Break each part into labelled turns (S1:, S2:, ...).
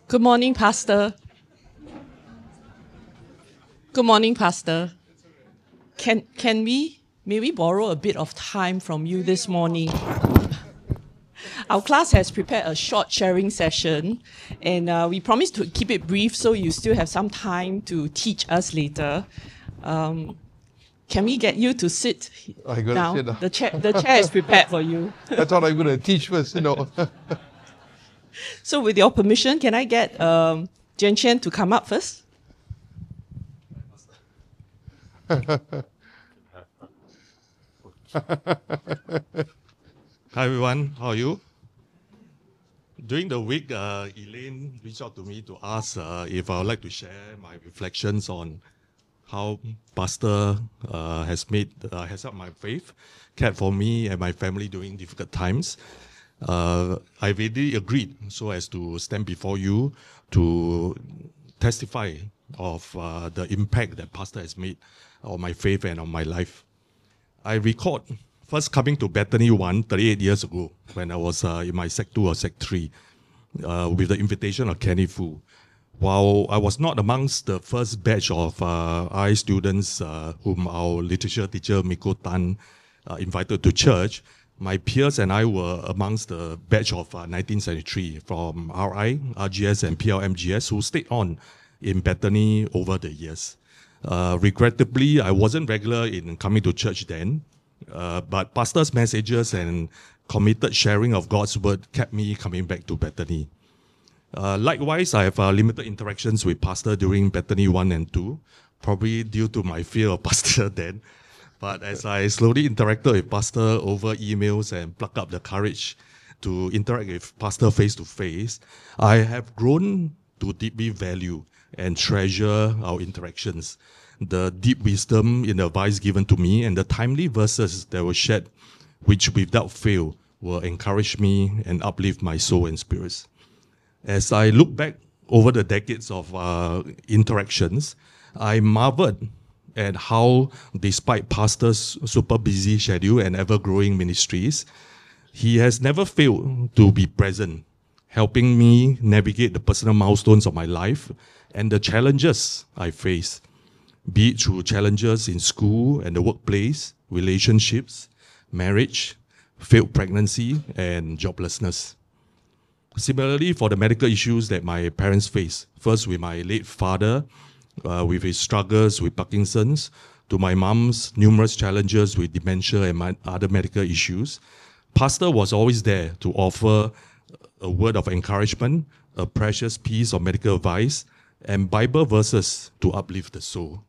S1: Good morning, Pastor. Good morning, Pastor. May we borrow a bit of time from you this morning? Our class has prepared a short sharing session, and we promise to keep it brief so you still have some time to teach us later. Can we get you to sit down? Sit down. The chair is prepared for you.
S2: I thought I'm going to teach first.
S1: So with your permission, can I get Jian Chen to come up first?
S3: Hi everyone, how are you? During the week, Elaine reached out to me to ask if I would like to share my reflections on how Pastor has helped my faith, cared for me and my family during difficult times. I really agreed so as to stand before you to testify of the impact that Pastor has made on my faith and on my life. I recall first coming to Bethany 1 38 years ago when I was in my Sec 2 or Sec 3 with the invitation of Kenny Fu. While I was not amongst the first batch of RI students whom our literature teacher Miko Tan invited to church, my peers and I were amongst the batch of 1973 from RI, RGS and PLMGS who stayed on in Bethany over the years. Regrettably, I wasn't regular in coming to church then, but Pastor's messages and committed sharing of God's word kept me coming back to Bethany. Likewise, I have limited interactions with Pastor during Bethany 1 and 2, probably due to my fear of Pastor then. But as I slowly interacted with Pastor over emails and plucked up the courage to interact with Pastor face to face, I have grown to deeply value and treasure our interactions, the deep wisdom in the advice given to me, and the timely verses that were shared, which without fail will encourage me and uplift my soul and spirits. As I look back over the decades of interactions, I marveled at how, despite Pastor's super busy schedule and ever-growing ministries, he has never failed to be present, helping me navigate the personal milestones of my life and the challenges I face, be it through challenges in school and the workplace, relationships, marriage, failed pregnancy, and joblessness. Similarly, for the medical issues that my parents face, first with my late father, with his struggles with Parkinson's, to my mom's numerous challenges with dementia and my other medical issues, Pastor was always there to offer a word of encouragement, a precious piece of medical advice, and Bible verses to uplift the soul.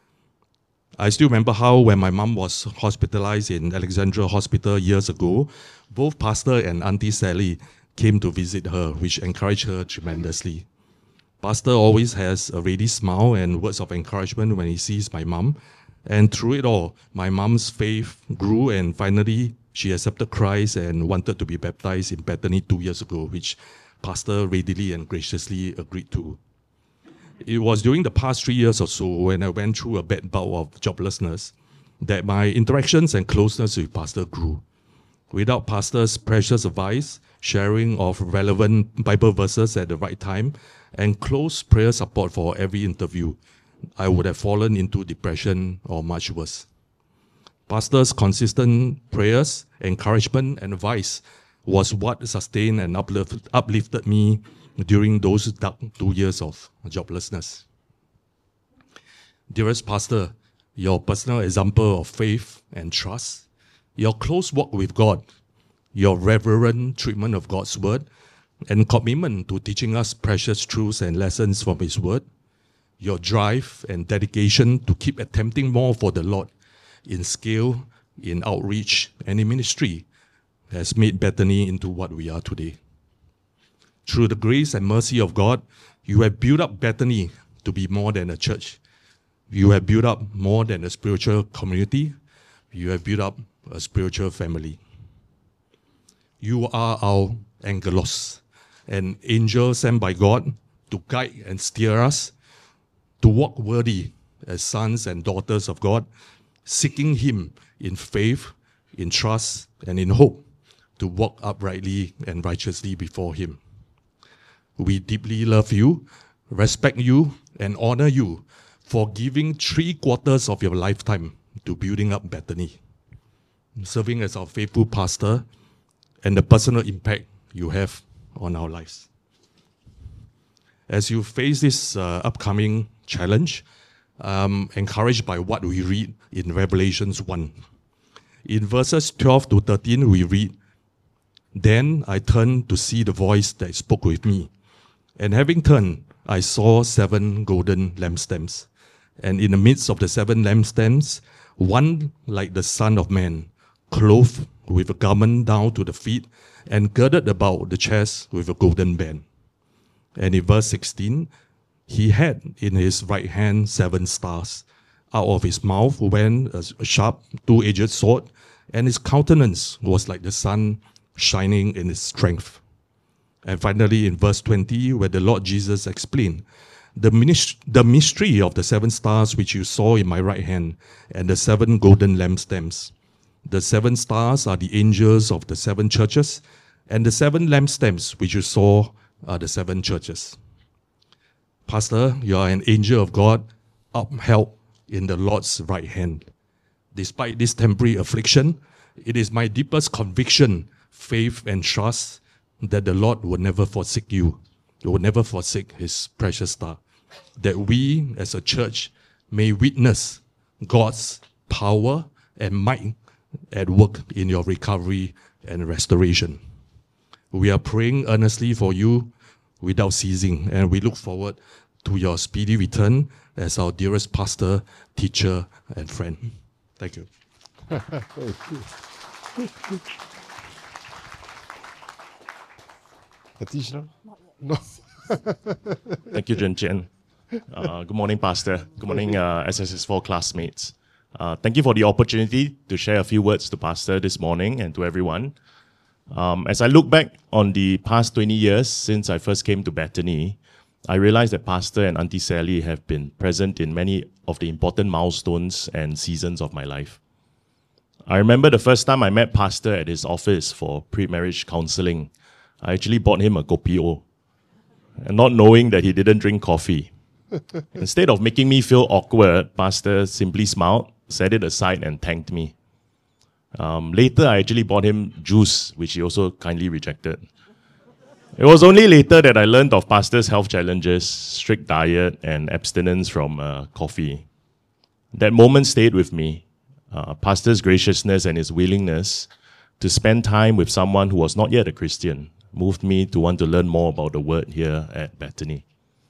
S3: I still remember how when my mom was hospitalized in Alexandra Hospital years ago, both Pastor and Auntie Sally came to visit her, which encouraged her tremendously. Pastor always has a ready smile and words of encouragement when he sees my mom. And through it all, my mom's faith grew, and finally she accepted Christ and wanted to be baptized in Bethany 2 years ago, which Pastor readily and graciously agreed to. It was during the past 3 years or so, when I went through a bad bout of joblessness, that my interactions and closeness with Pastor grew. Without Pastor's precious advice, sharing of relevant Bible verses at the right time, and close prayer support for every interview, I would have fallen into depression or much worse. Pastor's consistent prayers, encouragement, and advice was what sustained and uplifted me during those dark 2 years of joblessness. Dearest Pastor, your personal example of faith and trust, your close walk with God, your reverent treatment of God's word, and commitment to teaching us precious truths and lessons from His word, your drive and dedication to keep attempting more for the Lord in scale, in outreach, and in ministry has made Bethany into what we are today. Through the grace and mercy of God, you have built up Bethany to be more than a church. You have built up more than a spiritual community. You have built up a spiritual family. You are our angelos, an angel sent by God to guide and steer us, to walk worthy as sons and daughters of God, seeking Him in faith, in trust, and in hope, to walk uprightly and righteously before Him. we deeply love you, respect you, and honor you for giving 3/4 of your lifetime to building up Bethany, serving as our faithful pastor, and the personal impact you have on our lives. As you face this upcoming challenge, encouraged by what we read in Revelations 1. In verses 12 to 13, we read, "Then I turned to see the voice that spoke with me. And having turned, I saw 7 golden lampstands. And in the midst of the 7 lampstands, one like the Son of Man, clothed with a garment down to the feet, and girded about the chest with a golden band." And in verse 16, "He had in his right hand 7 stars. Out of his mouth went a sharp 2-edged sword, and his countenance was like the sun shining in its strength." And finally, in verse 20, where the Lord Jesus explained, the mystery of the 7 stars which you saw in my right hand, and the 7 golden lampstands. The 7 stars are the angels of the 7 churches, and the 7 lampstands which you saw are the 7 churches. Pastor, you are an angel of God, upheld in the Lord's right hand. Despite this temporary affliction, it is my deepest conviction, faith, and trust that the Lord will never forsake you. He will never forsake his precious star. That we as a church may witness God's power and might at work in your recovery and restoration. We are praying earnestly for you without ceasing, and we look forward to your speedy return as our dearest pastor, teacher, and friend. Thank you.
S2: Teach now? No.
S4: Thank you, Jun Chen. Good morning, Pastor. Good morning, SSS4 classmates. Thank you for the opportunity to share a few words to Pastor this morning and to everyone. As I look back on the past 20 years since I first came to Bethany, I realized that Pastor and Auntie Sally have been present in many of the important milestones and seasons of my life. I remember the first time I met Pastor at his office for pre-marriage counseling. I actually bought him a kopi o, and not knowing that he didn't drink coffee. Instead of making me feel awkward, Pastor simply smiled, set it aside, and thanked me. Later, I actually bought him juice, which he also kindly rejected. It was only later that I learned of Pastor's health challenges, strict diet, and abstinence from coffee. That moment stayed with me. Pastor's graciousness and his willingness to spend time with someone who was not yet a Christian moved me to want to learn more about the Word here at Bethany.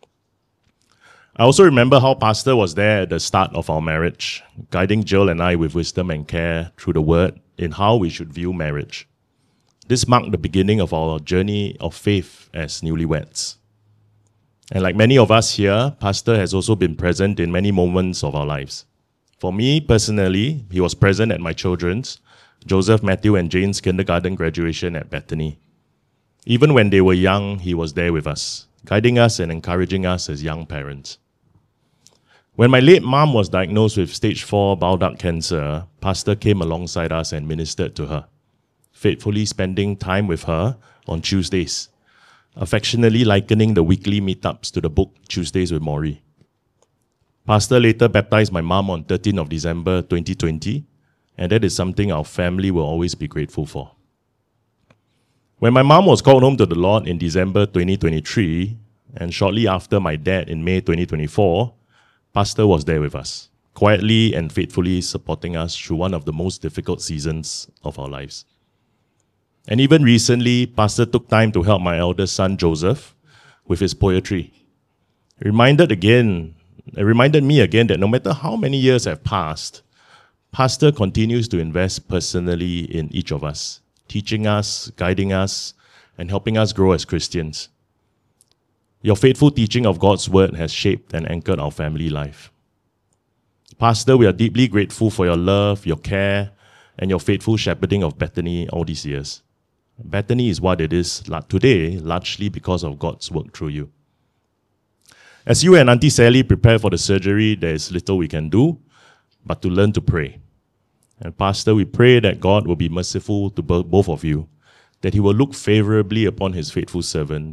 S4: I also remember how Pastor was there at the start of our marriage, guiding Jill and I with wisdom and care through the Word in how we should view marriage. This marked the beginning of our journey of faith as newlyweds. And like many of us here, Pastor has also been present in many moments of our lives. For me personally, he was present at my children's, Joseph, Matthew, and Jane's kindergarten graduation at Bethany. Even when they were young, he was there with us, guiding us and encouraging us as young parents. When my late mom was diagnosed with stage 4 bile duct cancer, Pastor came alongside us and ministered to her, faithfully spending time with her on Tuesdays, affectionately likening the weekly meetups to the book Tuesdays with Maury. Pastor later baptized my mom on 13th of December 2020, and that is something our family will always be grateful for. When my mom was called home to the Lord in December 2023, and shortly after my dad in May 2024, Pastor was there with us, quietly and faithfully supporting us through one of the most difficult seasons of our lives. And even recently, Pastor took time to help my eldest son, Joseph, with his poetry. It reminded me again that no matter how many years have passed, Pastor continues to invest personally in each of us, teaching us, guiding us, and helping us grow as Christians. Your faithful teaching of God's Word has shaped and anchored our family life. Pastor, we are deeply grateful for your love, your care, and your faithful shepherding of Bethany all these years. Bethany is what it is today, largely because of God's work through you. As you and Auntie Sally prepare for the surgery, there is little we can do but to learn to pray. And Pastor, we pray that God will be merciful to both of you, that he will look favorably upon his faithful servant,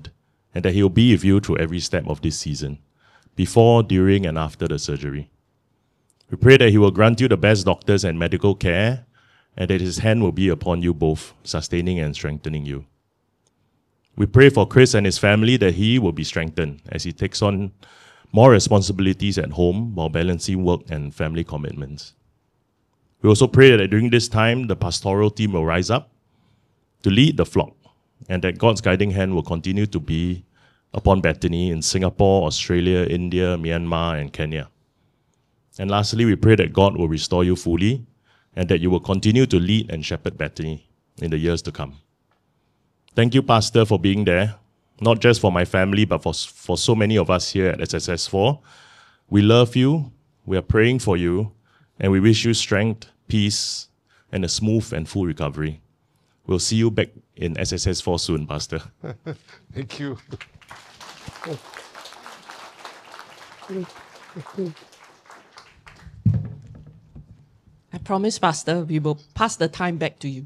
S4: and that He will be with you through every step of this season, before, during, and after the surgery. We pray that He will grant you the best doctors and medical care, and that His hand will be upon you both, sustaining and strengthening you. We pray for Chris and his family that he will be strengthened as he takes on more responsibilities at home while balancing work and family commitments. We also pray that during this time, the pastoral team will rise up to lead the flock, and that God's guiding hand will continue to be upon Bethany in Singapore, Australia, India, Myanmar, and Kenya. And lastly, we pray that God will restore you fully, and that you will continue to lead and shepherd Bethany in the years to come. Thank you, Pastor, for being there, not just for my family, but for so many of us here at SSS4. We love you, we are praying for you, and we wish you strength, peace, and a smooth and full recovery. We'll see you back in SSS4 soon, Pastor.
S2: Thank you.
S1: I promise, Pastor, we will pass the time back to you.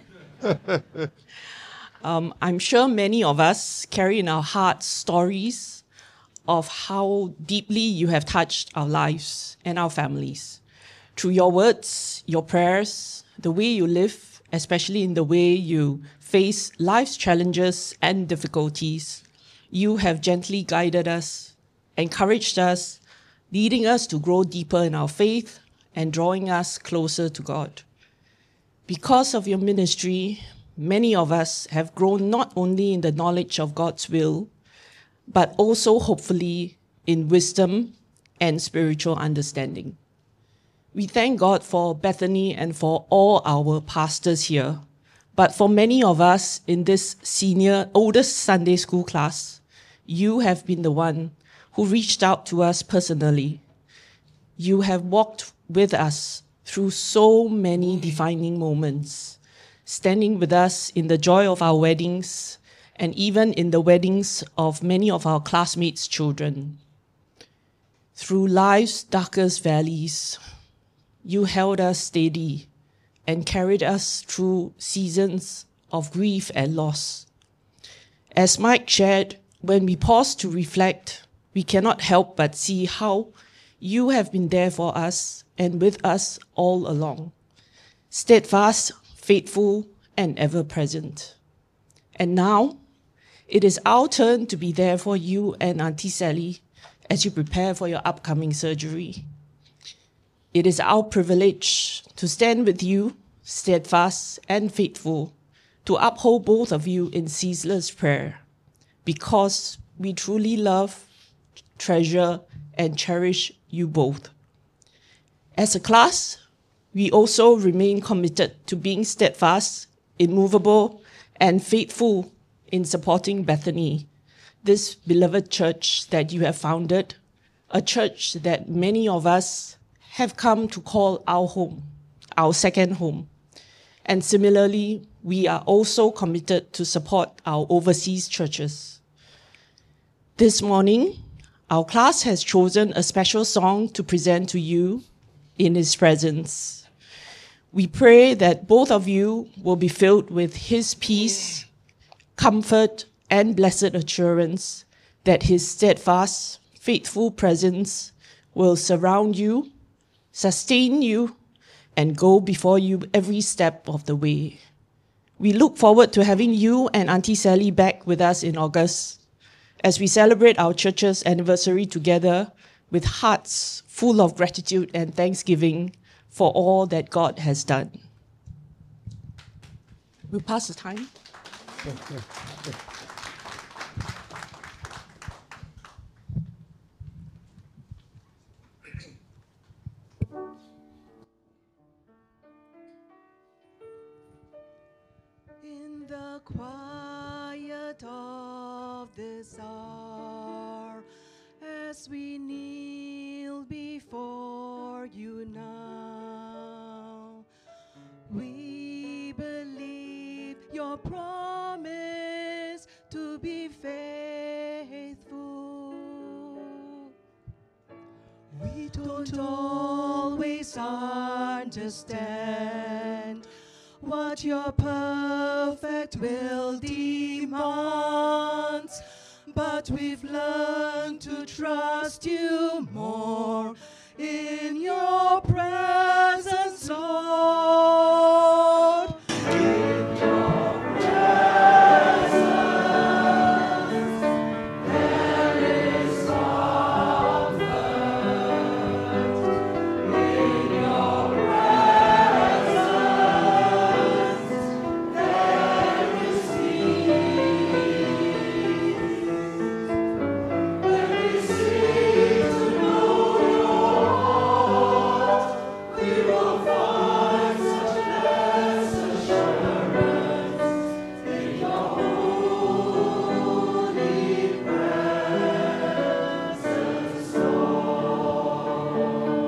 S1: I'm sure many of us carry in our hearts stories of how deeply you have touched our lives and our families. Through your words, your prayers, the way you live, especially in the way you face life's challenges and difficulties, you have gently guided us, encouraged us, leading us to grow deeper in our faith and drawing us closer to God. Because of your ministry, many of us have grown not only in the knowledge of God's will, but also hopefully in wisdom and spiritual understanding. We thank God for Bethany and for all our pastors here, but for many of us in this oldest Sunday school class, you have been the one who reached out to us personally. You have walked with us through so many defining moments, standing with us in the joy of our weddings, and even in the weddings of many of our classmates' children. Through life's darkest valleys, you held us steady and carried us through seasons of grief and loss. As Mike shared, when we pause to reflect, we cannot help but see how you have been there for us and with us all along, steadfast, faithful, and ever-present. And now, it is our turn to be there for you and Auntie Sally as you prepare for your upcoming surgery. It is our privilege to stand with you, steadfast and faithful, to uphold both of you in ceaseless prayer, because we truly love, treasure, and cherish you both. As a class, we also remain committed to being steadfast, immovable, and faithful in supporting Bethany, this beloved church that you have founded, a church that many of us have come to call our home, our second home. And similarly, we are also committed to support our overseas churches. This morning, our class has chosen a special song to present to you in His presence. We pray that both of you will be filled with His peace, comfort, and blessed assurance that His steadfast, faithful presence will surround you, sustain you, and go before you every step of the way. We look forward to having you and Auntie Sally back with us in August as we celebrate our church's anniversary together with hearts full of gratitude and thanksgiving for all that God has done. We'll pass the time.
S5: In the quiet of this hour, as we kneel before you now, we believe your promise to be faithful. We don't always understand what your perfect will demands, but we've learned to trust you more in your presence, Lord. In your presence, there is comfort. In your presence, there is peace. When we seek to know your heart, we will find such blessed assurance in your holy presence, Lord.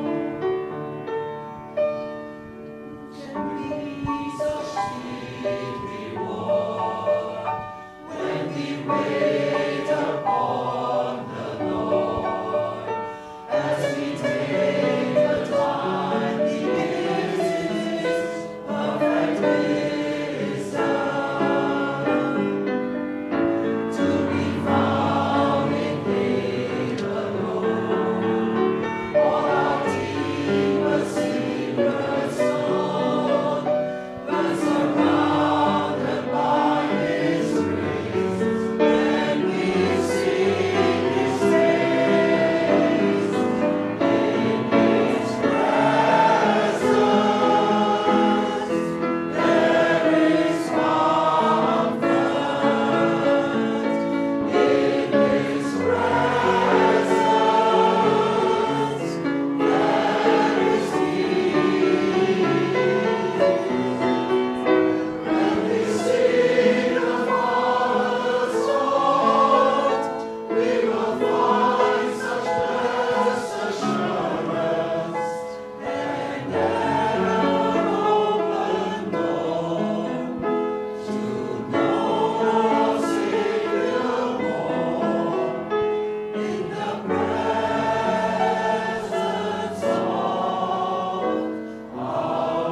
S5: Can be such sweet reward when we wait upon the Lord, as we take the time He gives His perfect wisdom to be found in Him alone. All our deepest secrets known, but surrounded by His grace. When we seek His face, in His presence, there is comfort. In His presence, there is peace. When we seek the Father's heart, we will find such blessed assurance and never open door to know our Savior more in the presence of our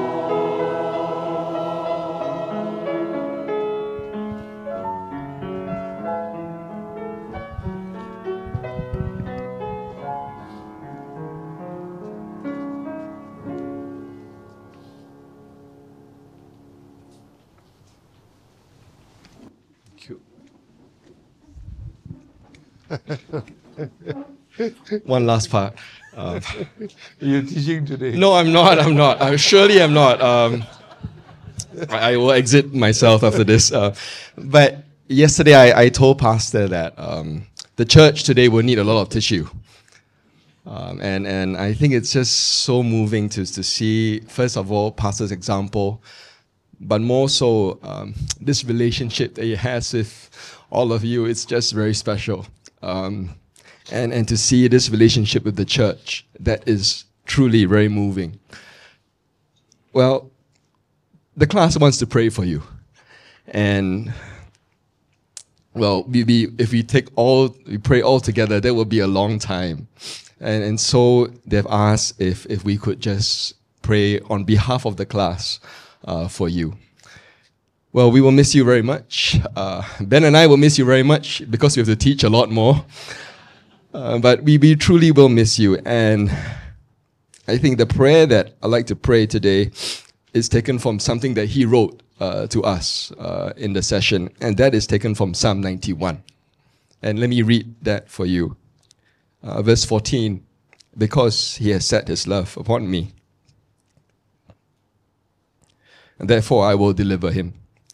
S6: One last part.
S2: You're teaching today.
S6: No, I'm not. I'm not. I surely am not. I will exit myself after this. But yesterday I told Pastor that the church today will need a lot of tissue. And I think it's just so moving to see, first of all, Pastor's example, but more so this relationship that he has with all of you. It's just very special. And to see this relationship with the church, that is truly very moving. Well, the class wants to pray for you. And, well, if we pray all together, that will be a long time. And so they've asked if we could just pray on behalf of the class for you. Well, we will miss you very much. Ben and I will miss you very much because we have to teach a lot more. But we truly will miss you. And I think the prayer that I'd like to pray today is taken from something that he wrote to us in the session. And that is taken from Psalm 91. And let me read that for you. Verse 14, because he has set his love upon me, and therefore I will deliver him.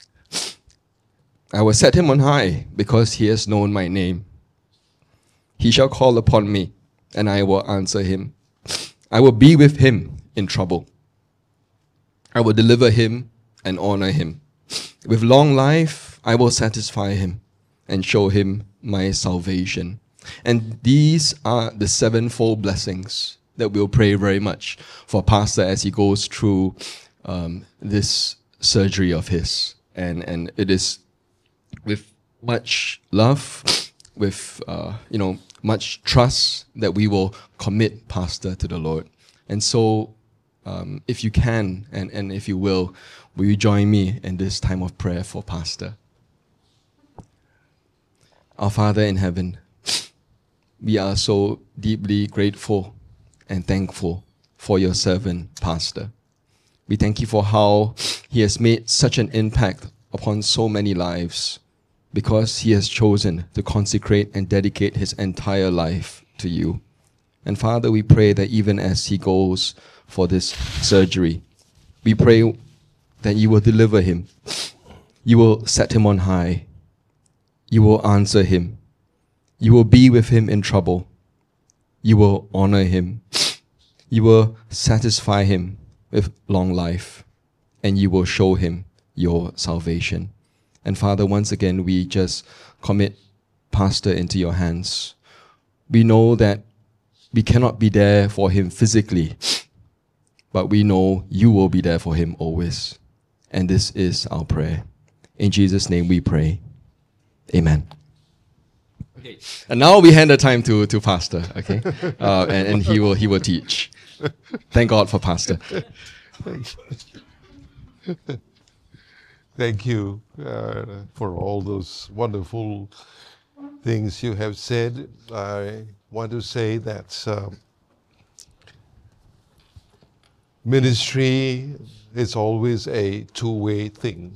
S6: I will set him on high because he has known my name. He shall call upon me, and I will answer him. I will be with him in trouble. I will deliver him and honor him. With long life I will satisfy him and show him my salvation. And these are the sevenfold blessings that we'll pray very much for Pastor as he goes through this surgery of his. And it is with much love, with much trust that we will commit Pastor to the Lord. And so if you can and if you will you join me in this time of prayer for Pastor? Our Father in heaven, we are so deeply grateful and thankful for your servant, Pastor. We thank you for how he has made such an impact upon so many lives because he has chosen to consecrate and dedicate his entire life to you. And Father, we pray that even as he goes for this surgery, we pray that you will deliver him. You will set him on high. You will answer him. You will be with him in trouble. You will honor him. You will satisfy him with long life. And you will show him your salvation. And Father, once again, we just commit Pastor into your hands. We know that we cannot be there for him physically, but we know you will be there for him always. And this is our prayer. In Jesus' name we pray. Amen. Okay. And now we hand the time to Pastor, okay? And he will teach. Thank God for Pastor.
S2: Thank you for all those wonderful things you have said. I want to say that ministry is always a two-way thing.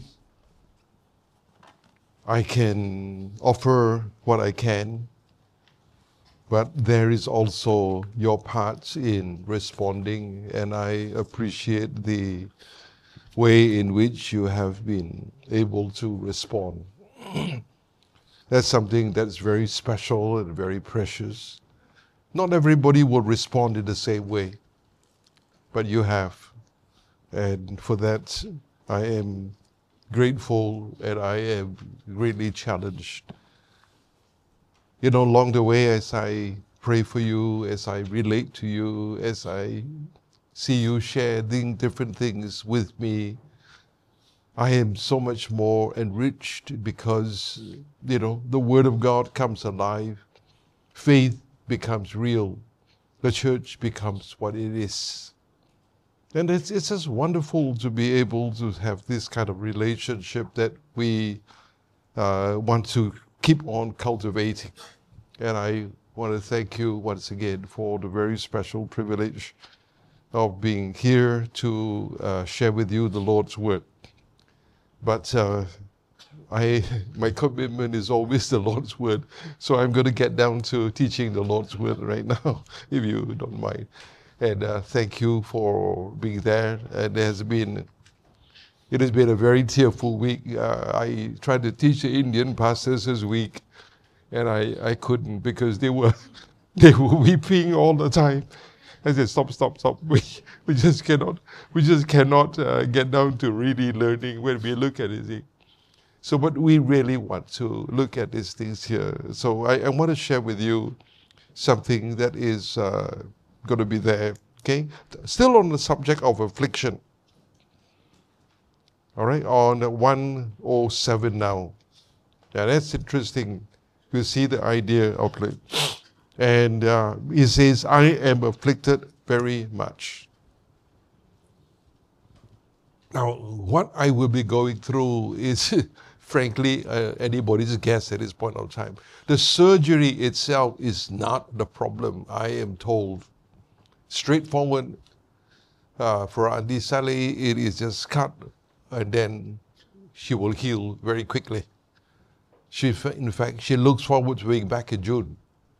S2: I can offer what I can, but there is also your part in responding, and I appreciate the way in which you have been able to respond. That's something that's very special and very precious. Not everybody will respond in the same way, but you have. And for that, I am grateful and I am greatly challenged. You know, along the way, as I pray for you, as I relate to you, as I see you sharing different things with me, I am so much more enriched because, you know, the Word of God comes alive, faith becomes real, the church becomes what it is. And it's just wonderful to be able to have this kind of relationship that we want to keep on cultivating. And I want to thank you once again for the very special privilege of being here to share with you the Lord's Word. But my commitment is always the Lord's Word. So I'm going to get down to teaching the Lord's Word right now, if you don't mind. And thank you for being there. And it has been a very tearful week. I tried to teach the Indian pastors this week, and I couldn't because they were weeping all the time. I said, stop. We just cannot get down to really learning when we look at it. So, but we really want to look at these things here. So I want to share with you something that is going to be there, okay? Still on the subject of affliction. All right, on 107 now. Yeah, that's interesting. You see the idea of it. And he says, I am afflicted very much. Now, what I will be going through is, frankly, anybody's guess at this point of time. The surgery itself is not the problem, I am told. Straightforward. For Auntie Sally, it is just cut, and then she will heal very quickly. In fact, she looks forward to being back in June.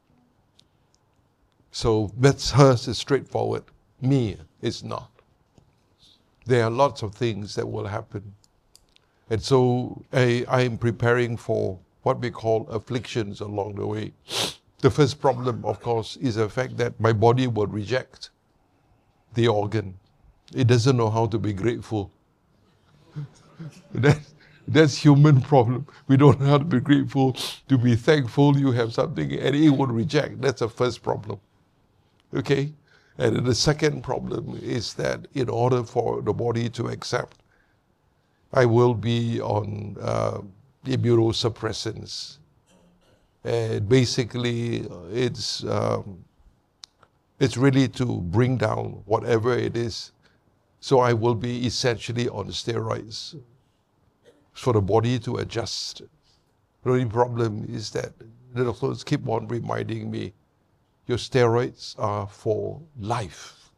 S2: So that's hers is straightforward. Me, it's not. There are lots of things that will happen. And so I am preparing for what we call afflictions along the way. The first problem, of course, is the fact that my body will reject the organ. It doesn't know how to be grateful. That's human problem. We don't know how to be grateful, to be thankful you have something, and it will reject. That's the first problem. Okay? And then the second problem is that in order for the body to accept, I will be on immunosuppressants. And basically, it's really to bring down whatever it is. So I will be essentially on steroids for the body to adjust. The only problem is that the doctors keep on reminding me, your steroids are for life.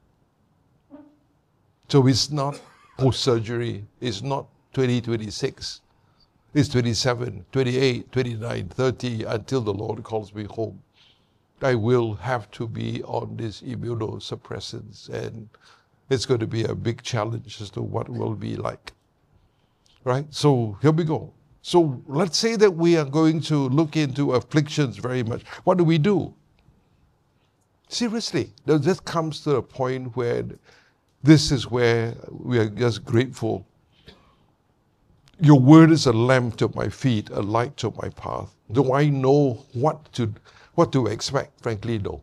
S2: So it's not post-surgery, it's not 2026, it's 27, 28, 29, 30, until the Lord calls me home. I will have to be on these immunosuppressants, and it's going to be a big challenge as to what it will be like. Right? So here we go. So let's say that we are going to look into afflictions very much. What do we do? Seriously, this comes to a point where this is where we are just grateful. Your word is a lamp to my feet, a light to my path. Do I know what to expect? Frankly, no.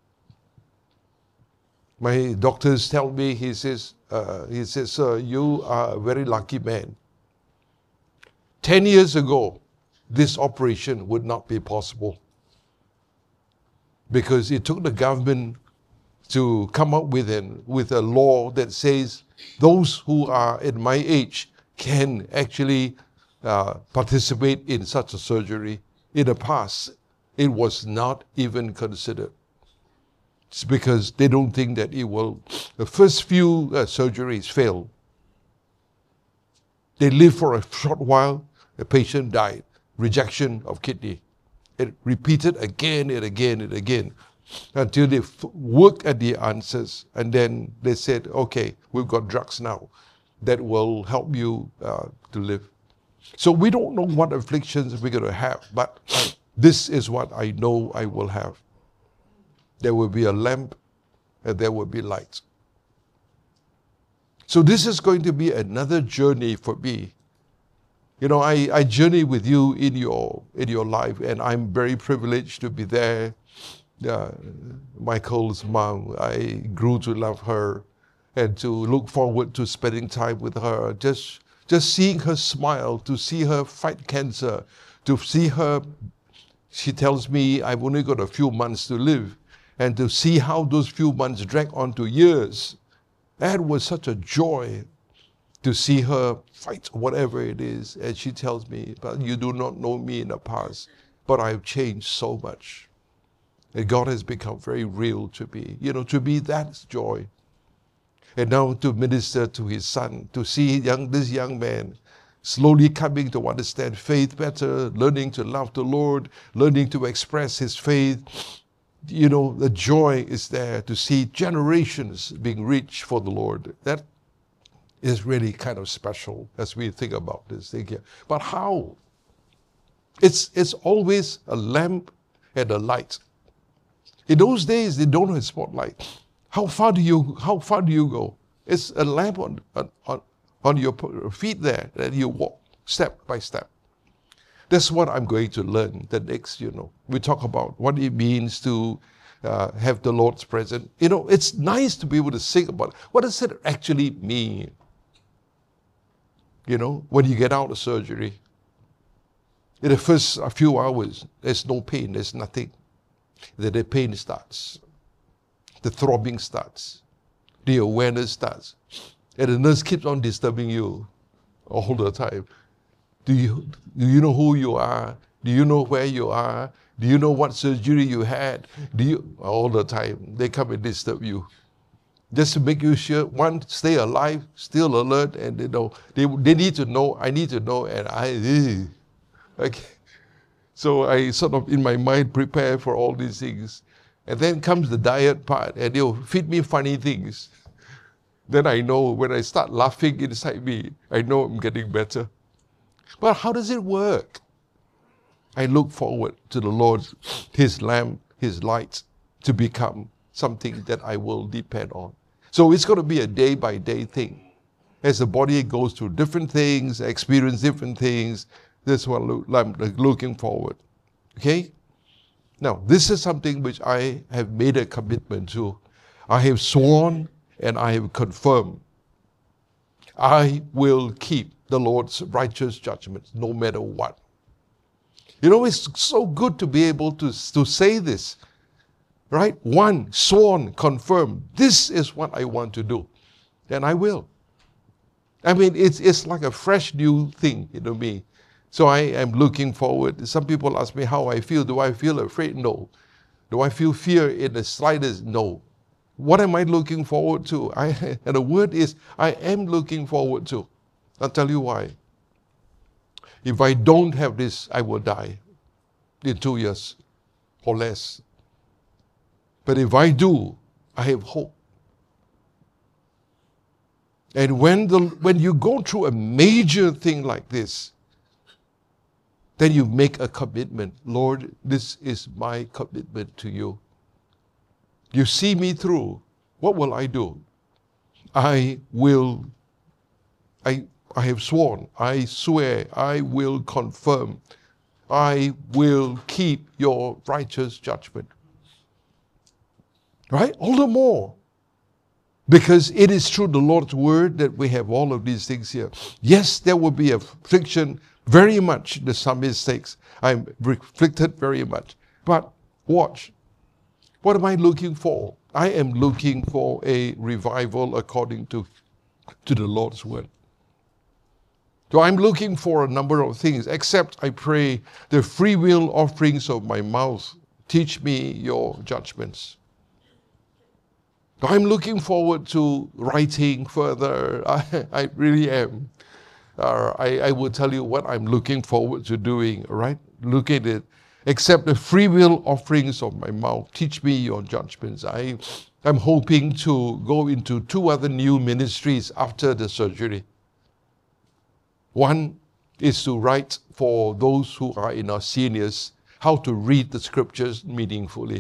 S2: My doctors tell me, he says, sir, you are a very lucky man. 10 years ago, this operation would not be possible because it took the government to come up with a law that says those who are at my age can actually participate in such a surgery. In the past, it was not even considered. It's because they don't think that it will. The first few surgeries fail. They live for a short while, the patient died. Rejection of kidney. It repeated again and again and again until they worked at the answers, and then they said, okay, we've got drugs now that will help you to live. So we don't know what afflictions we're going to have, but this is what I know I will have. There will be a lamp and there will be light. So this is going to be another journey for me. You know, I journey with you in your life, and I'm very privileged to be there. Michael's mom, I grew to love her and to look forward to spending time with her. Just seeing her smile, to see her fight cancer, to see her, she tells me I've only got a few months to live, and to see how those few months drag on to years. That was such a joy to see her fight whatever it is. And she tells me, but you do not know me in the past, but I've changed so much. And God has become very real to me. You know, to me, that's joy. And now to minister to his son, to see this young man slowly coming to understand faith better, learning to love the Lord, learning to express his faith. You know, the joy is there to see generations being reached for the Lord. That is really kind of special as we think about this thing here. But how? It's always a lamp and a light. In those days, they don't have spotlight. How far do you go? It's a lamp on your feet there that you walk step by step. That's what I'm going to learn the next, we talk about what it means to have the Lord's presence. It's nice to be able to sing about it. What does it actually mean? When you get out of surgery, in the first few hours, there's no pain, there's nothing. Then the pain starts. The throbbing starts. The awareness starts. And the nurse keeps on disturbing you all the time. Do you know who you are? Do you know where you are? Do you know what surgery you had? All the time, they come and disturb you. Just to make you sure, one, stay alive, still alert, and they need to know, I need to know, and okay. So I sort of, in my mind, prepare for all these things. And then comes the diet part, and they'll feed me funny things. Then I know when I start laughing inside me, I know I'm getting better. But how does it work? I look forward to the Lord, his lamp, his light, to become something that I will depend on. So it's going to be a day-by-day thing. As the body goes through different things, experience different things, that's what I'm looking forward. Okay? Now, this is something which I have made a commitment to. I have sworn and I have confirmed. I will keep the Lord's righteous judgments no matter what. It's so good to be able to say this. Right? One, sworn, confirmed. This is what I want to do. And I will. I mean, it's like a fresh new thing, me. So I am looking forward. Some people ask me how I feel. Do I feel afraid? No. Do I feel fear in the slightest? No. What am I looking forward to? And the word is, I am looking forward to. I'll tell you why. If I don't have this, I will die in 2 years or less. But if I do, I have hope. And when you go through a major thing like this, then you make a commitment. Lord, this is my commitment to you. You see me through. What will I do? I have sworn, I swear, I will confirm, I will keep your righteous judgment. Right? All the more. Because it is through the Lord's word that we have all of these things here. Yes, there will be affliction, very much the psalmist says. I'm afflicted very much. But watch. What am I looking for? I am looking for a revival according to the Lord's word. So I'm looking for a number of things, except I pray the free will offerings of my mouth, teach me your judgments. So I'm looking forward to writing further. I really am. I will tell you what I'm looking forward to doing, right? Look at it. Accept the free will offerings of my mouth. Teach me your judgments. I'm hoping to go into 2 other new ministries after the surgery. One is to write for those who are in our seniors how to read the scriptures meaningfully.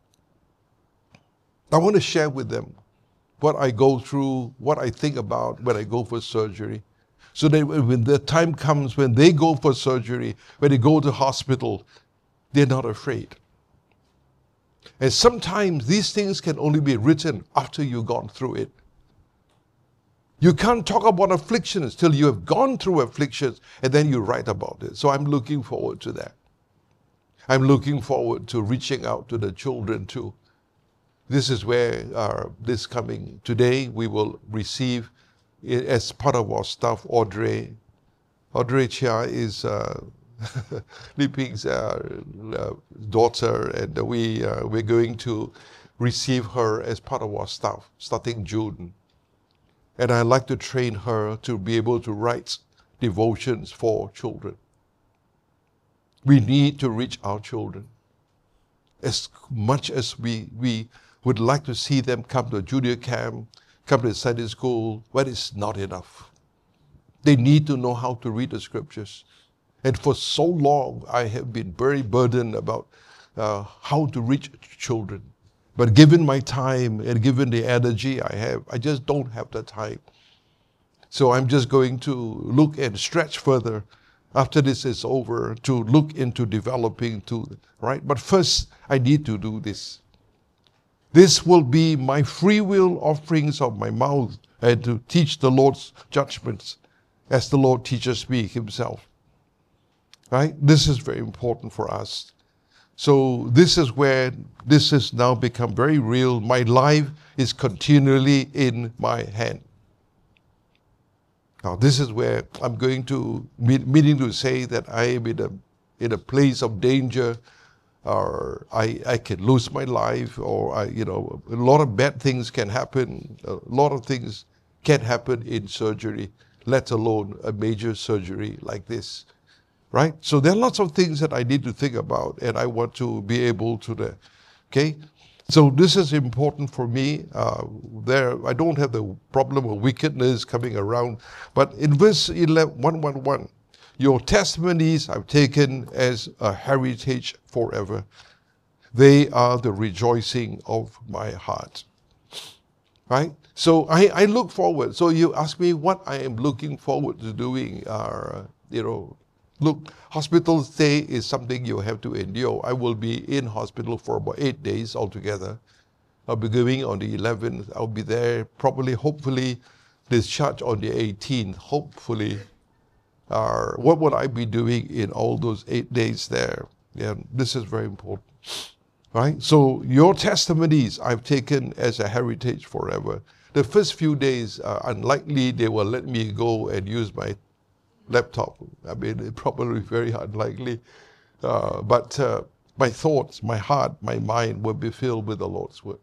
S2: I want to share with them what I go through, what I think about when I go for surgery. So that when the time comes when they go for surgery, when they go to hospital, they're not afraid. And sometimes these things can only be written after you've gone through it. You can't talk about afflictions till you have gone through afflictions and then you write about it. So I'm looking forward to that. I'm looking forward to reaching out to the children too. This is where this coming today we will receive, as part of our staff, Audrey. Audrey Chia is Li Ping's daughter, and we're going to receive her as part of our staff starting June. And I'd like to train her to be able to write devotions for children. We need to reach our children. As much as we would like to see them come to a junior camp, come to Sunday school, but it's not enough. They need to know how to read the scriptures. And for so long, I have been very burdened about how to reach children. But given my time and given the energy I have, I just don't have the time. So I'm just going to look and stretch further after this is over to look into developing too, right? But first, I need to do this. This will be my free will offerings of my mouth and to teach the Lord's judgments as the Lord teaches me himself. Right? This is very important for us. So this is where this has now become very real. My life is continually in my hand. Now this is where I'm going to, meaning to say that I am in a place of danger, or I can lose my life, or a lot of bad things can happen. A lot of things can happen in surgery, let alone a major surgery like this. Right? So there are lots of things that I need to think about, and I want to be able to okay? So this is important for me. I don't have the problem of wickedness coming around. But in verse 111, your testimonies I've taken as a heritage forever. They are the rejoicing of my heart. Right? So I look forward. So you ask me what I am looking forward to doing, look, hospital stay is something you have to endure. I will be in hospital for about 8 days altogether. I'll be going on the 11th. I'll be there probably, hopefully, discharged on the 18th. Hopefully. What would I be doing in all those 8 days there? Yeah, this is very important. Right? So your testimonies I've taken as a heritage forever. The first few days, unlikely they will let me go and use my laptop. I mean, it probably very unlikely. But my thoughts, my heart, my mind will be filled with the Lord's word.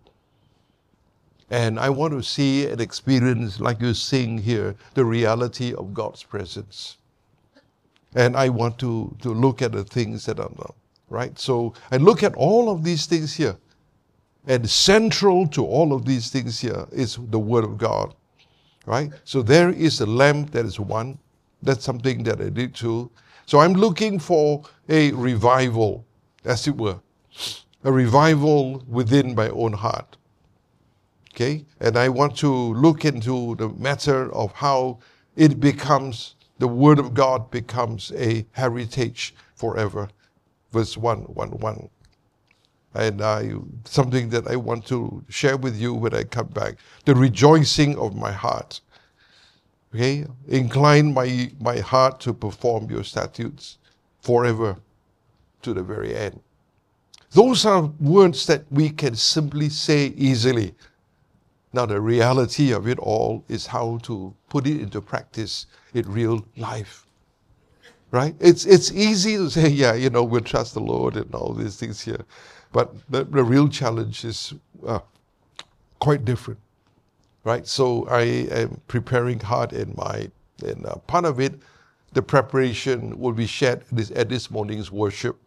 S2: And I want to see and experience, like you sing here, the reality of God's presence. And I want to look at the things that are not, right? So I look at all of these things here. And central to all of these things here is the Word of God, right? So there is a lamp that is one. That's something that I did too. So I'm looking for a revival, as it were. A revival within my own heart. Okay? And I want to look into the matter of how it becomes, the Word of God becomes a heritage forever. Verse 1:1. And something that I want to share with you when I come back. The rejoicing of my heart. Okay? Incline my heart to perform your statutes forever to the very end. Those are words that we can simply say easily. Now the reality of it all is how to put it into practice in real life. Right? It's easy to say, yeah, we'll trust the Lord and all these things here. But the real challenge is quite different. Right? So I am preparing heart and mind. And part of it, the preparation will be shared at this morning's worship.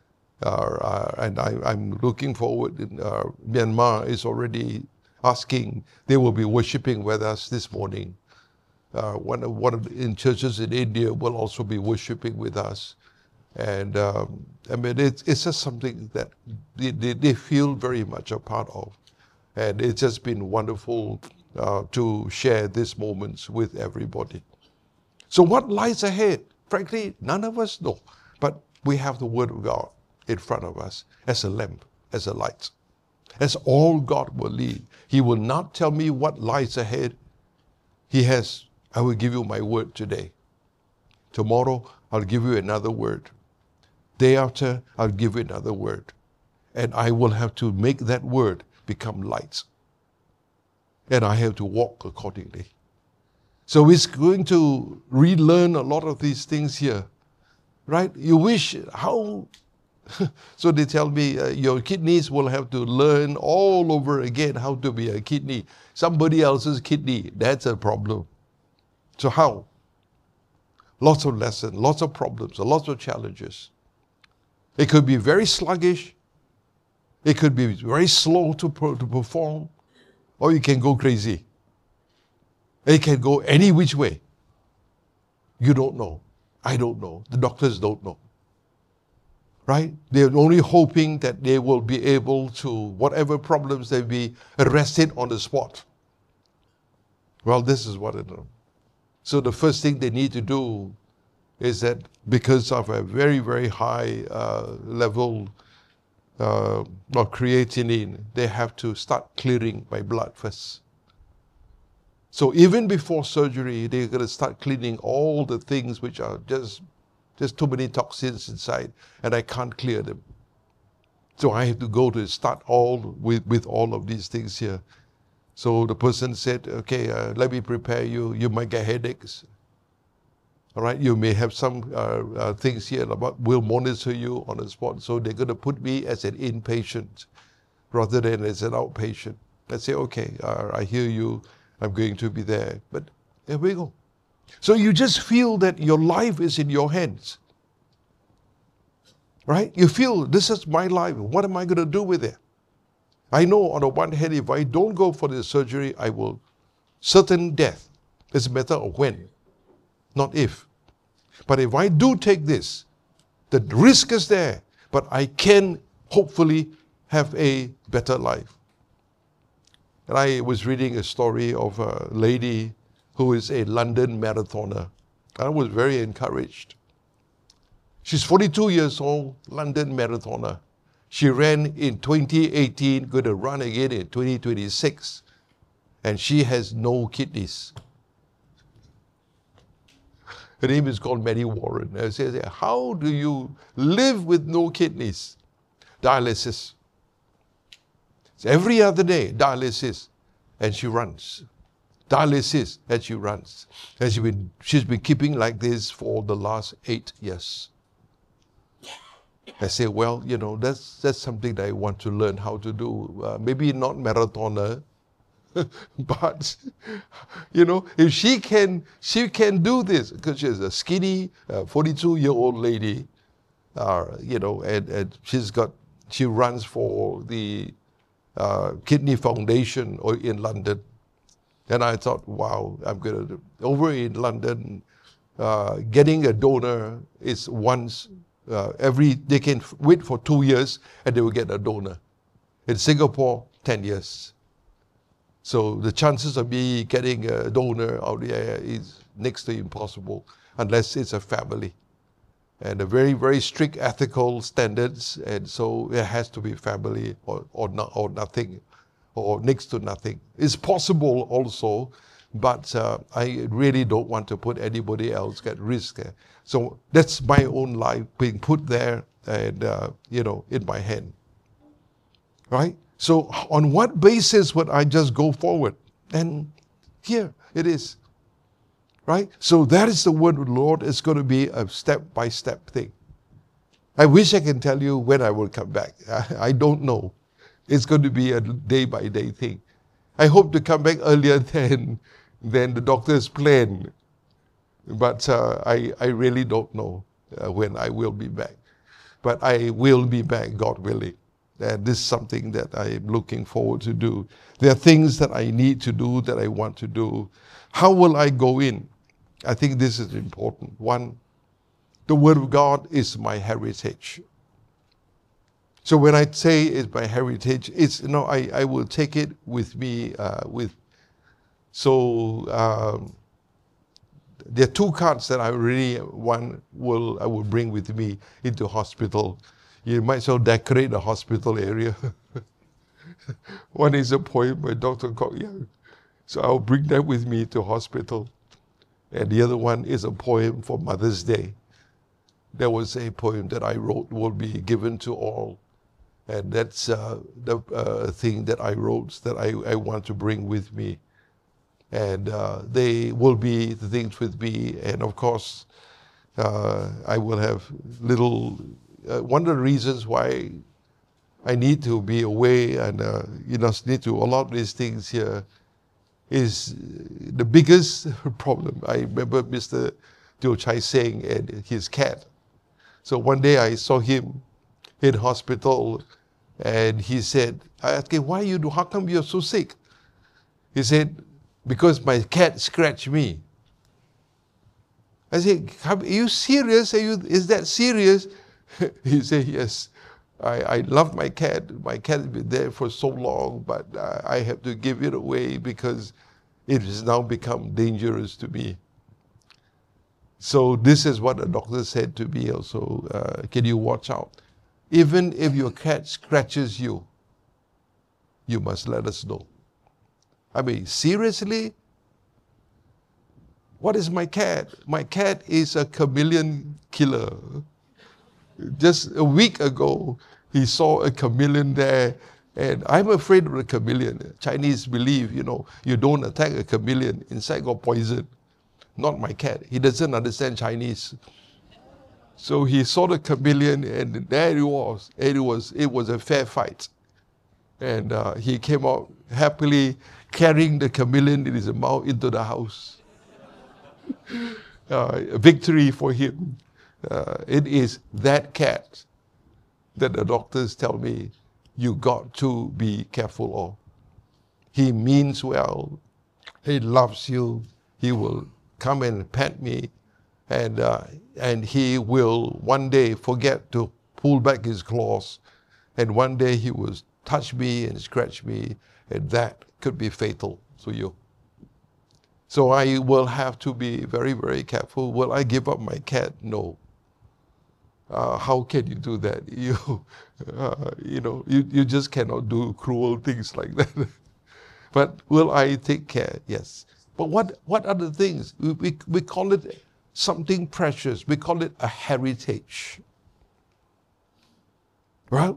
S2: And I'm looking forward. Myanmar is already asking, they will be worshiping with us this morning. One of in churches in India will also be worshiping with us. And I mean, it's just something that they feel very much a part of. And it's just been wonderful to share these moments with everybody. So what lies ahead? Frankly, none of us know. But we have the Word of God in front of us as a lamp, as a light. As all God will lead. He will not tell me what lies ahead. I will give you my word today. Tomorrow, I'll give you another word. Day after, I'll give you another word. And I will have to make that word become light. And I have to walk accordingly. So it's going to relearn a lot of these things here. Right? You wish, how... So they tell me your kidneys will have to learn all over again how to be a kidney. Somebody else's kidney, that's a problem. So how? Lots of lessons, lots of problems, lots of challenges. It could be very sluggish. It could be very slow to perform. Or you can go crazy. It can go any which way. You don't know. I don't know. The doctors don't know. Right? They're only hoping that they will be able to, whatever problems, they'll be arrested on the spot. Well, this is what I know. So the first thing they need to do is that because of a very, very high level of creatinine, they have to start clearing my blood first. So even before surgery, they're going to start cleaning all the things which are just too many toxins inside, and I can't clear them. So I have to go to start all with all of these things here. So the person said, okay, let me prepare you. You might get headaches. All right, you may have some things here about, we'll monitor you on the spot. So they're going to put me as an inpatient rather than as an outpatient. I say, okay, I hear you. I'm going to be there. But here we go. So you just feel that your life is in your hands. Right? You feel, this is my life. What am I going to do with it? I know on the one hand, if I don't go for the surgery, I will certain death. It's a matter of when, not if. But if I do take this, the risk is there, but I can hopefully have a better life. And I was reading a story of a lady who is a London marathoner. I was very encouraged. She's 42 years old, London marathoner. She ran in 2018, going to run again in 2026. And she has no kidneys. Her name is called Maddie Warren. I say, how do you live with no kidneys? Dialysis. So every other day, dialysis. And she runs. dialysis as she runs. And she's been keeping like this for the last 8 years. I say, well, that's something that I want to learn how to do. Maybe not marathoner, but if she can do this, because she's a skinny 42-year-old lady, and she runs for the Kidney Foundation in London. And I thought, wow, I'm going to, over in London, getting a donor is once, they can wait for 2 years and they will get a donor. In Singapore, 10 years. So the chances of me getting a donor out there is next to impossible, unless it's a family. And a very, very strict ethical standards, and so it has to be family or nothing, or next to nothing. It's possible also, but I really don't want to put anybody else at risk. So that's my own life being put there and, in my hand. Right? So on what basis would I just go forward? And here it is. Right? So that is the word of the Lord. It's going to be a step-by-step thing. I wish I can tell you when I will come back. I don't know. It's going to be a day-by-day thing. I hope to come back earlier than the doctor's plan. But I really don't know when I will be back. But I will be back, God willing. And this is something that I am looking forward to do. There are things that I need to do, that I want to do. How will I go in? I think this is important. One, the Word of God is my heritage. So when I say it's my heritage, it's, I will take it with me. There are 2 cards that I really I will bring with me into hospital. You might as well decorate the hospital area. One is a poem by Dr. Kok Yang. So I'll bring that with me to hospital. And the other one is a poem for Mother's Day. There was a poem that I wrote, will be given to all. And that's the thing that I wrote that I want to bring with me. And they will be the things with me. And of course, I will have little... one of the reasons why I need to be away and need to allot these things here is the biggest problem. I remember Mr. Teo Chai Seng and his cat. So one day I saw him in hospital and he said, I asked him, how come you're so sick? He said, because my cat scratched me. I said, are you serious? Is that serious? He said, yes. I love my cat. My cat has been there for so long, but I have to give it away because it has now become dangerous to me. So this is what the doctor said to me also. Can you watch out? Even if your cat scratches you, you must let us know. I mean, seriously? What is my cat? My cat is a chameleon killer. Just a week ago, he saw a chameleon there, and I'm afraid of the chameleon. Chinese believe, you don't attack a chameleon, inside got poison. Not my cat. He doesn't understand Chinese. So he saw the chameleon, and there it was. It was a fair fight. And he came out happily carrying the chameleon in his mouth into the house. A victory for him. It is that cat that the doctors tell me you got to be careful of. He means well. He loves you. He will come and pet me, and he will one day forget to pull back his claws, and one day he will touch me and scratch me, and that could be fatal to you. So I will have to be very, very careful. Will I give up my cat? No. How can you do that? You just cannot do cruel things like that. But will I take care? Yes. But what are the things? We call it something precious. We call it a heritage. Right?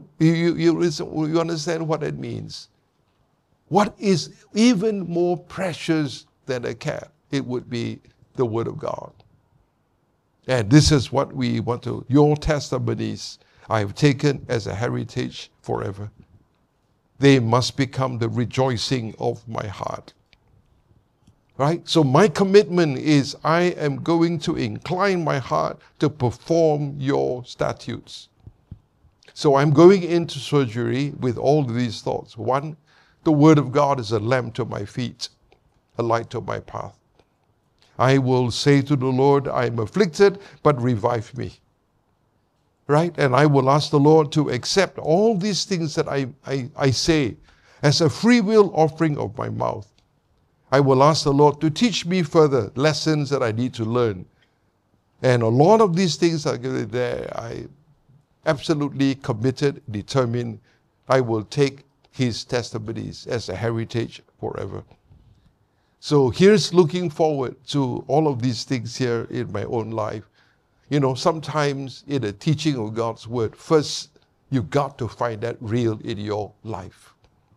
S2: You understand what it means? What is even more precious than a cat, it would be the Word of God. And this is what we want to, your testimonies I have taken as a heritage forever. They must become the rejoicing of my heart. Right? So my commitment is I am going to incline my heart to perform your statutes. So I'm going into surgery with all these thoughts. One, the Word of God is a lamp to my feet, a light to my path. I will say to the Lord, I am afflicted, but revive me. Right? And I will ask the Lord to accept all these things that I say as a free will offering of my mouth. I will ask the Lord to teach me further lessons that I need to learn. And a lot of these things are there. I absolutely committed, determined, I will take His testimonies as a heritage forever. So here's looking forward to all of these things here in my own life. You know, sometimes in the teaching of God's Word, first you got to find that real in your life.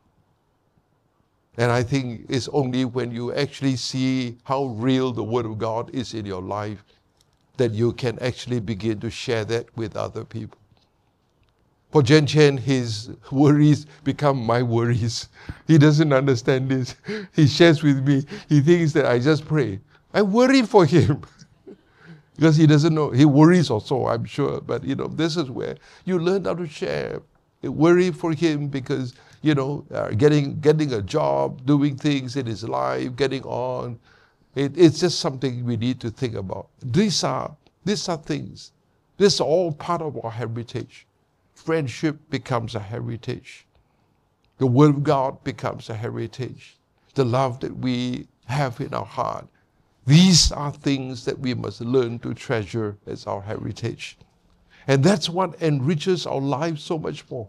S2: And I think it's only when you actually see how real the Word of God is in your life that you can actually begin to share that with other people. For Jen Chen, his worries become my worries. He doesn't understand this. He shares with me. He thinks that I just pray. I worry for him. Because he doesn't know. He worries also, I'm sure. But, you know, this is where you learn how to share. Worry for him because, you know, getting a job, doing things in his life, getting on. It's just something we need to think about. These are things. This is all part of our heritage. Friendship becomes a heritage. The Word of God becomes a heritage. The love that we have in our heart. These are things that we must learn to treasure as our heritage. And that's what enriches our lives so much more.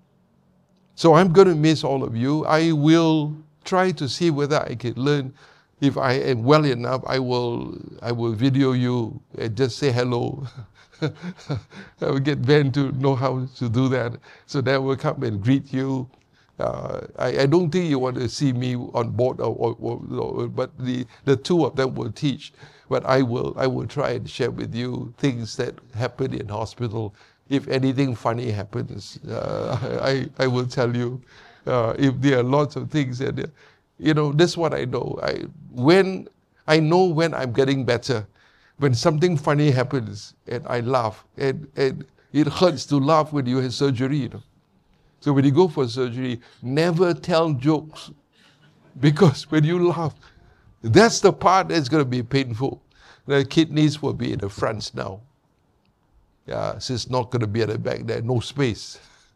S2: So I'm going to miss all of you. I will try to see whether I can learn. If I am well enough, I will video you and just say hello. I will get Ben to know how to do that. So that will come and greet you. I don't think you want to see me on board, but the two of them will teach. But I will try and share with you things that happen in hospital. If anything funny happens, I will tell you. If there are lots of things that, you know, this is what I know. I know when I'm getting better. When something funny happens and I laugh, and it hurts to laugh when you have surgery, you know. So when you go for surgery, never tell jokes, because when you laugh, that's the part that's going to be painful. The kidneys will be in the front now. Yeah, so it's not going to be at the back there, no space.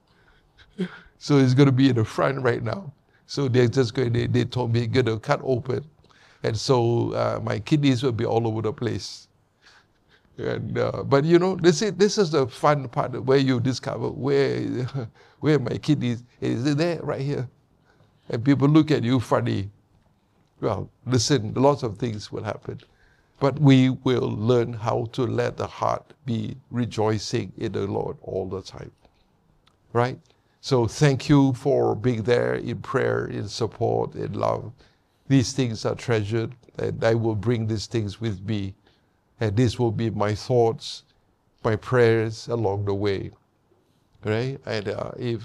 S2: So it's going to be in the front right now. So they're just going. They told me going to cut open, and so my kidneys will be all over the place. And but you know, this is the fun part where you discover where my kidneys is. There, right here, and people look at you funny. Well, listen, lots of things will happen, but we will learn how to let the heart be rejoicing in the Lord all the time. Right? So thank you for being there in prayer, in support, in love. These things are treasured, and I will bring these things with me. And this will be my thoughts, my prayers along the way, right? And if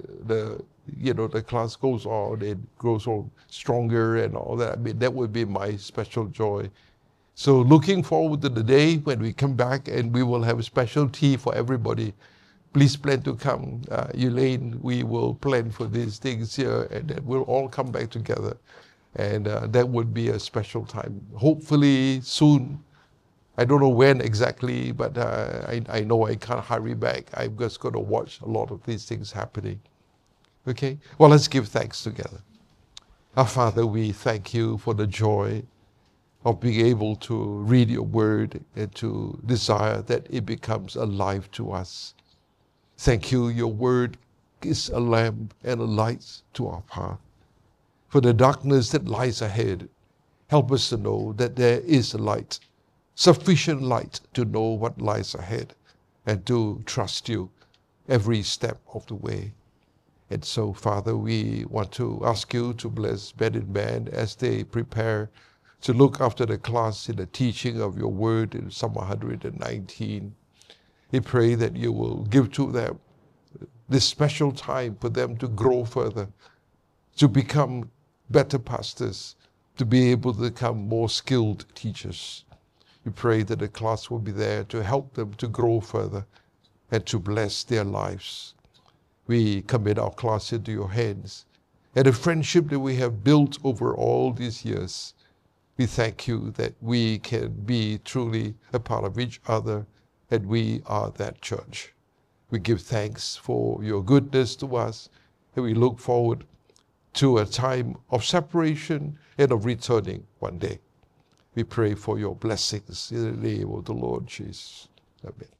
S2: the class goes on, it grows on stronger and all that. I mean, that would be my special joy. So looking forward to the day when we come back and we will have a special tea for everybody. Please plan to come, Elaine. We will plan for these things here, and then we'll all come back together, and that would be a special time. Hopefully soon. I don't know when exactly, but I know I can't hurry back. I'm just going to watch a lot of these things happening. Okay? Well, let's give thanks together. Our Father, we thank you for the joy of being able to read your word and to desire that it becomes alive to us. Thank you, your word is a lamp and a light to our path. For the darkness that lies ahead, help us to know that there is a light. Sufficient light to know what lies ahead and to trust you every step of the way. And so, Father, we want to ask you to bless Ben and Man as they prepare to look after the class in the teaching of your word in Psalm 119. We pray that you will give to them this special time for them to grow further, to become better pastors, to be able to become more skilled teachers. We pray that the class will be there to help them to grow further and to bless their lives. We commit our class into your hands. And the friendship that we have built over all these years, we thank you that we can be truly a part of each other, and we are that church. We give thanks for your goodness to us, and we look forward to a time of separation and of returning one day. We pray for your blessings in the name of the Lord Jesus. Amen.